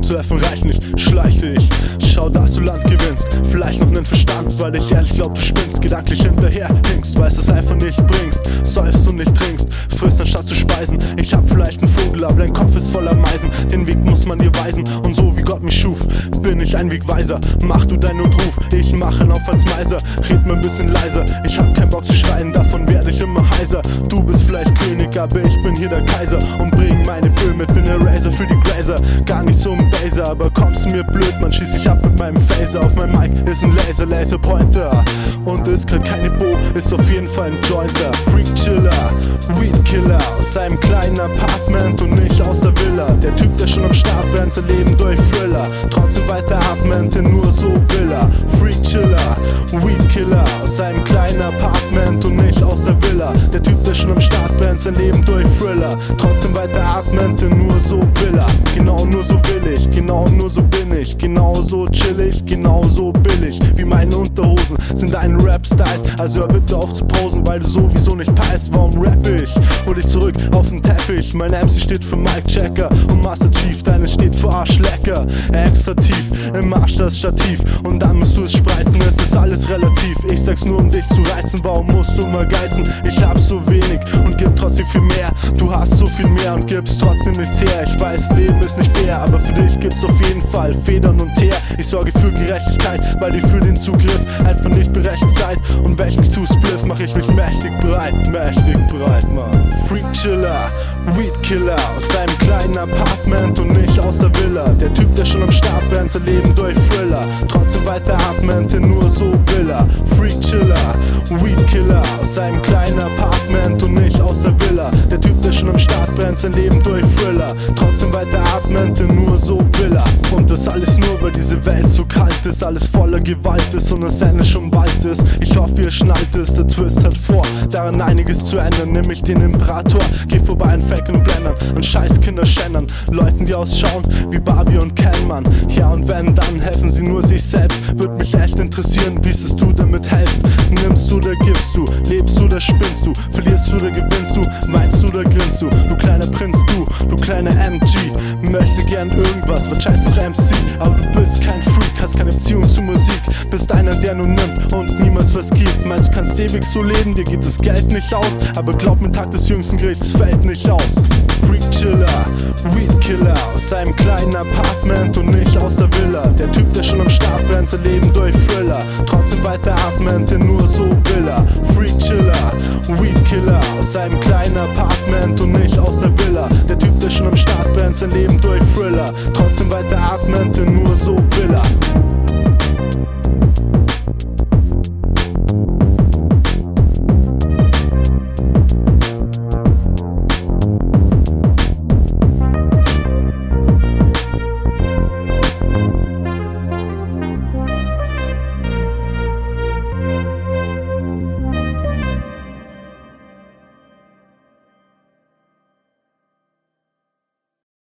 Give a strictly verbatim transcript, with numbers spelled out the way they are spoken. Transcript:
zu helfen reicht nicht, schleich dich. Schau, dass du Land gewinnst, vielleicht noch nen Verstand, weil ich ehrlich glaub, du spinnst, gedanklich hinterher hinkst, weißt es einfach nicht bringst, säufst und nicht trinkst, frisst anstatt zu speisen. Ich hab vielleicht einen Vogel, aber dein Kopf ist voller Meisen, den Weg muss man dir weisen, und so wie Gott mich schuf, bin ich ein Wegweiser. Mach du deinen und ruf, ich mach ihn auf als Meiser, red mir ein bisschen leiser, ich hab keinen Bock zu schreien, davon werde ich immer heiser. Du bist vielleicht König, aber ich bin hier der Kaiser und bring meine Bill mit, bin der Razor für die Grazer, gar nicht so ein Baser, aber kommst mir blöd, man schieß ich ab mit meinem Phaser. Auf meinem Mic ist ein Laser, Laserpointer und ist grad keine Bo, ist auf jeden Fall ein Jointer. Freak Chiller, Weed Killer, aus einem kleinen Apartment und nicht aus der Villa. Der Typ, der schon am Start brennt, sein Leben durch Thriller, trotzdem weiter atmen, denn nur so will er. Freak Chiller, Weed Killer, aus einem kleinen Apartment und nicht aus der Villa. Der Typ, der schon am Start brennt, sein Leben durch Thriller, trotzdem weiter atmen, denn nur so will er. Genau nur so will ich, genau nur so bin ich, genau so chillig, genau so billig wie meine Unterhosen sind deine Rap-Styles. Also hör bitte auf zu posen, weil du sowieso nicht peilst. Warum rapp ich? Hol dich zurück auf den Teppich. Mein M C steht für Mic Checker und Master Chief, deines steht für Arschlecker. Extra tief im Arsch das Stativ und dann musst du es spreizen, es ist alles relativ. Ich sag's nur um dich zu reizen, warum musst du immer geizen? Ich hab so wenig und gib trotzdem viel mehr. Du hast so viel mehr und gibst trotzdem nichts her. Ich weiß, Leben ist nicht fair, aber für dich gibt's auf jeden Fall Federn und Teer. Ich sorge für Gerechtigkeit, weil ihr für den Zugriff einfach nicht berechtigt seid. Und welchen mich zu spliff, mach ich mich mächtig breit, mächtig breit, Mann. Freak Chiller, Weed Killer, aus einem kleinen Apartment und nicht aus der Villa. Der Typ, der schon am Start brennt, sein Leben durch Thriller, trotzdem weiter atmen, denn nur so will er. Freak Chiller, Weed Killer, aus einem kleinen Apartment und nicht aus der Villa. Der Typ, der schon am Start brennt, sein Leben durch Thriller, trotzdem weiter atmen, denn nur so will er. Und das alles nur, weil diese Welt so kalt ist, alles voller Gewalt ist und das Ende schon bald ist. Ich hoffe, ihr schnallt es, der Twist hat vor, daran einiges zu ändern, nämlich den Imperator. Geh vorbei an Faken und Blendern, an Scheißkinder-Schändern, Leuten, die ausschauen wie Barbie und Ken, Mann. Ja, und wenn, dann helfen sie nur sich selbst. Würde mich echt interessieren, wie es du damit hältst. Nimmst du oder gibst du, lebst du oder spinnst du, verlierst du oder gewinnst du, weinst du oder grinst du, du kleiner Prinz, du, du kleiner M G. Möchte gern irgendwas, was scheiß noch M C, aber du bist kein Freak, hast keine Beziehung zu Musik, bist einer, der nur nimmt und niemals was gibt. Meinst, du kannst ewig so leben, dir geht das Geld nicht aus, aber glaub mir, Tag des jüngsten Gerichts fällt nicht aus. Freak Chiller, Weed Killer, aus einem kleinen Apartment und nicht aus der Villa. Der Typ, der schon am Start brennt, sein Leben durch Thriller, trotzdem weiter atmen, denn nur so will er. Freak Chiller, Weed Killer, aus einem kleinen Apartment und nicht aus der Villa. Der Typ, der schon am Start brennt, sein Leben durch Thriller, trotzdem weiter atmen, denn